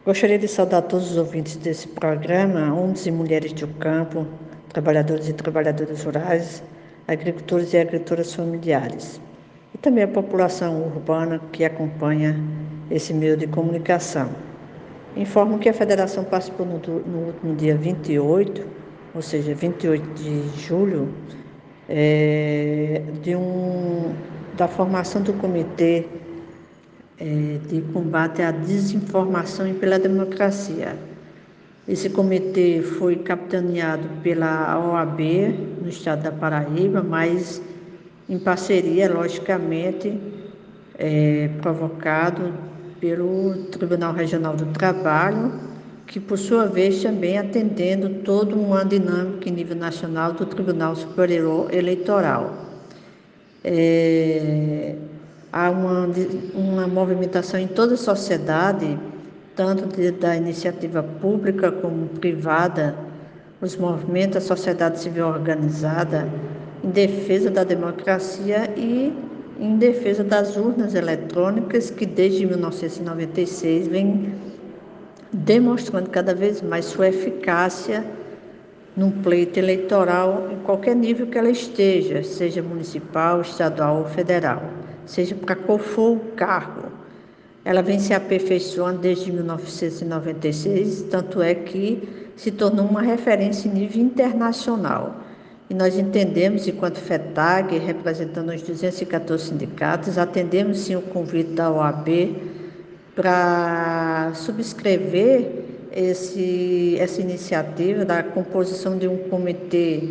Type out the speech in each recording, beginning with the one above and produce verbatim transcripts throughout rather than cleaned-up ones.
Gostaria de saudar todos os ouvintes desse programa, homens e mulheres do campo, trabalhadores e trabalhadoras rurais, agricultores e agricultoras familiares, e também a população urbana que acompanha esse meio de comunicação. Informo que a Federação participou no, no último dia vinte e oito, ou seja, vinte e oito de julho, é, de um, da formação do Comitê é, de Combate à Desinformação e pela Democracia. Esse comitê foi capitaneado pela O A B no estado da Paraíba, mas em parceria, logicamente, é, provocado pelo Tribunal Regional do Trabalho, que por sua vez também atendendo toda uma dinâmica em nível nacional do Tribunal Superior Eleitoral. É, há uma, uma movimentação em toda a sociedade, tanto de, da iniciativa pública como privada, os movimentos, a sociedade civil organizada, em defesa da democracia e em defesa das urnas eletrônicas, que desde mil novecentos e noventa e seis vem demonstrando cada vez mais sua eficácia num pleito eleitoral em qualquer nível que ela esteja, seja municipal, estadual ou federal, seja para qual for o cargo. Ela vem se aperfeiçoando desde mil novecentos e noventa e seis, tanto é que se tornou uma referência em nível internacional. E nós entendemos, enquanto FETAG, representando os duzentos e quatorze sindicatos, atendemos sim o convite da O A B para subscrever esse, essa iniciativa da composição de um comitê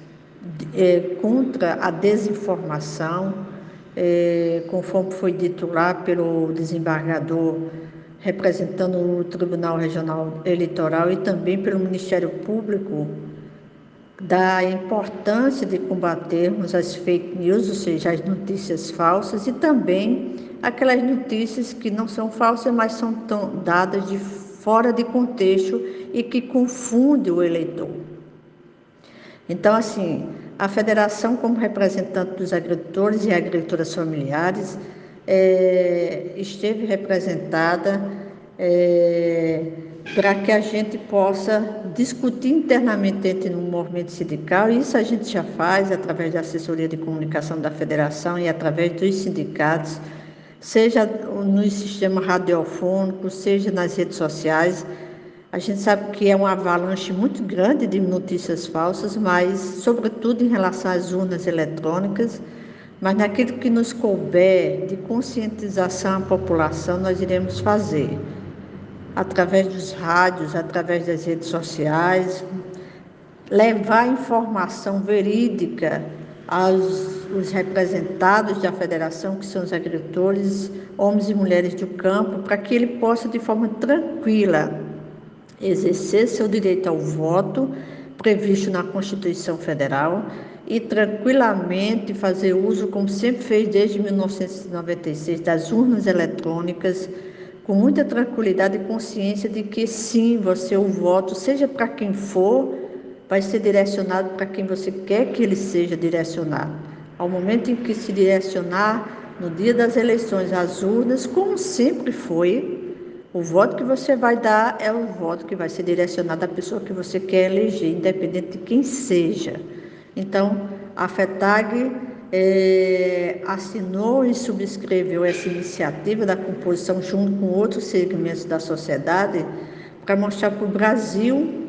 é, contra a desinformação, é, conforme foi dito lá pelo desembargador representando o Tribunal Regional Eleitoral e também pelo Ministério Público, da importância de combatermos as fake news, ou seja, as notícias falsas, e também aquelas notícias que não são falsas, mas são tão dadas de fora de contexto e que confundem o eleitor. Então, assim, a federação, como representante dos agricultores e agricultoras familiares, é, esteve representada é, para que a gente possa discutir internamente dentro do movimento sindical, e isso a gente já faz através da assessoria de comunicação da federação e através dos sindicatos, seja no sistema radiofônico, seja nas redes sociais. A gente sabe que é uma avalanche muito grande de notícias falsas, mas sobretudo em relação às urnas eletrônicas, mas naquilo que nos couber de conscientização à população, nós iremos fazer através dos rádios, através das redes sociais, levar informação verídica aos os representados da federação, que são os agricultores, homens e mulheres do campo, para que ele possa, de forma tranquila, exercer seu direito ao voto, previsto na Constituição Federal, e tranquilamente fazer uso, como sempre fez desde mil novecentos e noventa e seis, das urnas eletrônicas, com muita tranquilidade e consciência de que sim, você, o voto, seja para quem for, vai ser direcionado para quem você quer que ele seja direcionado. Ao momento em que se direcionar, no dia das eleições, as urnas, como sempre foi, o voto que você vai dar é o voto que vai ser direcionado à pessoa que você quer eleger, independente de quem seja. Então, a FETAG é, assinou e subscreveu essa iniciativa da composição junto com outros segmentos da sociedade para mostrar para o Brasil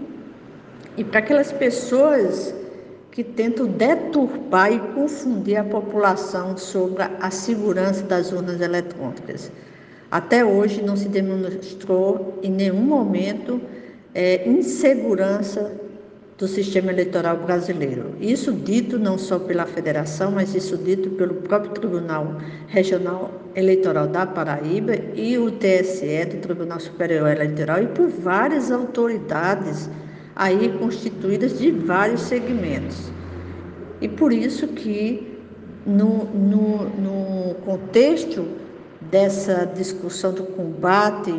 e para aquelas pessoas que tentam deturpar e confundir a população sobre a segurança das urnas eletrônicas. Até hoje não se demonstrou em nenhum momento é, insegurança do sistema eleitoral brasileiro. Isso dito não só pela federação, mas isso dito pelo próprio Tribunal Regional Eleitoral da Paraíba e o T S E do Tribunal Superior Eleitoral e por várias autoridades aí constituídas de vários segmentos. E por isso que no, no, no contexto dessa discussão do combate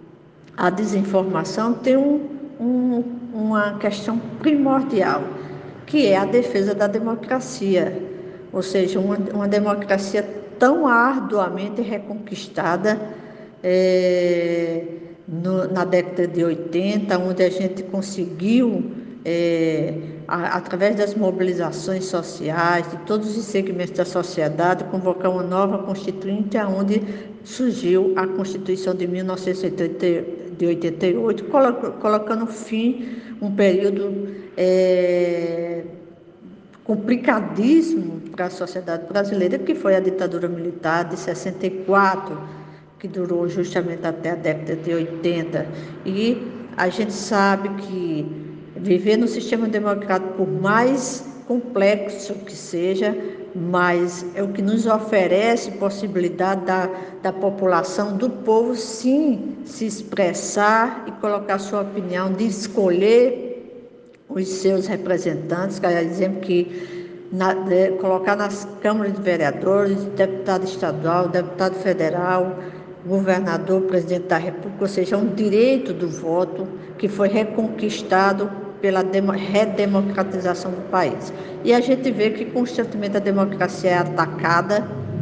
à desinformação tem um, um, uma questão primordial, que é a defesa da democracia, ou seja, uma, uma democracia tão arduamente reconquistada é, no, na década de oitenta, onde a gente conseguiu, é, a, através das mobilizações sociais, de todos os segmentos da sociedade, convocar uma nova Constituinte, onde surgiu a Constituição de mil novecentos e oitenta e oito, colocando fim a um período é, complicadíssimo para a sociedade brasileira, que foi a ditadura militar de sessenta e quatro, que durou justamente até a década de oitenta. E a gente sabe que viver no sistema democrático, por mais complexo que seja, mas é o que nos oferece possibilidade da, da população, do povo, sim, se expressar e colocar sua opinião, de escolher os seus representantes, quer dizer que na, de, colocar nas câmaras de vereadores, deputado estadual, deputado federal, governador, presidente da República, ou seja, um direito do voto que foi reconquistado pela demo, redemocratização do país. E a gente vê que constantemente a democracia é atacada,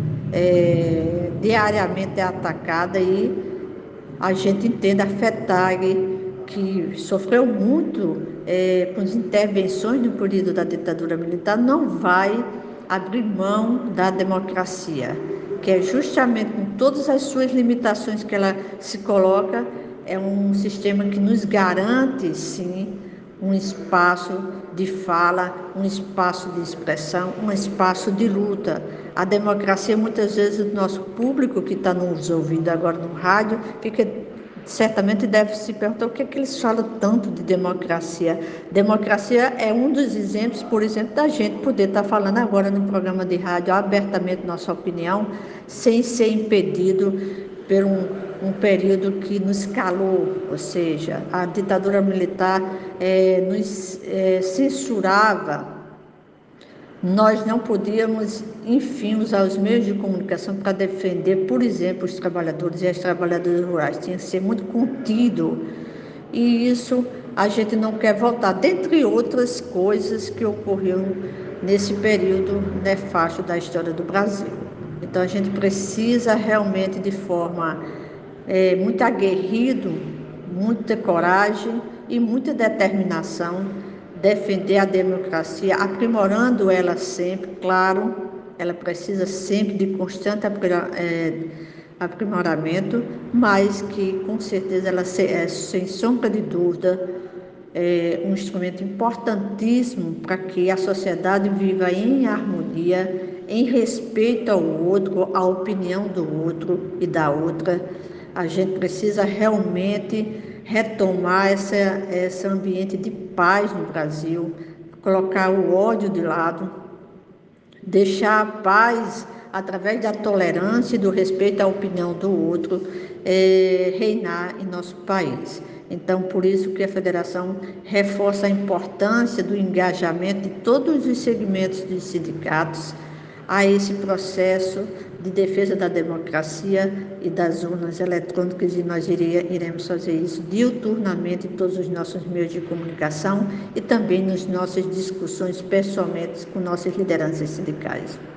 é, diariamente é atacada, e a gente entende afetar, que sofreu muito é, com as intervenções no período da ditadura militar, não vai abrir mão da democracia, que é justamente com todas as suas limitações que ela se coloca, é um sistema que nos garante, sim, um espaço de fala, um espaço de expressão, um espaço de luta. A democracia, muitas vezes, o nosso público que está nos ouvindo agora no rádio, fica, certamente deve se perguntar o que é que eles falam tanto de democracia. Democracia é um dos exemplos, por exemplo, da gente poder estar falando agora no programa de rádio abertamente nossa opinião, sem ser impedido por um um período que nos calou, ou seja, a ditadura militar é, nos é, censurava. Nós não podíamos, enfim, usar os meios de comunicação para defender, por exemplo, os trabalhadores e as trabalhadoras rurais. Tinha que ser muito contido. E isso a gente não quer voltar, dentre outras coisas que ocorreram nesse período nefasto da história do Brasil. Então a gente precisa realmente, de forma é, muito aguerrido, muita coragem e muita determinação, defender a democracia, aprimorando ela sempre, claro, ela precisa sempre de constante aprimoramento, mas que com certeza ela é, sem sombra de dúvida, é um instrumento importantíssimo para que a sociedade viva em harmonia, em respeito ao outro, à opinião do outro e da outra. A gente precisa realmente retomar essa, esse ambiente de paz no Brasil, colocar o ódio de lado, deixar a paz através da tolerância e do respeito à opinião do outro é, reinar em nosso país. Então, por isso que a Federação reforça a importância do engajamento de todos os segmentos dos sindicatos a esse processo de defesa da democracia e das urnas eletrônicas, e nós iria, iremos fazer isso diuturnamente em todos os nossos meios de comunicação e também nas nossas discussões pessoalmente com nossas lideranças sindicais.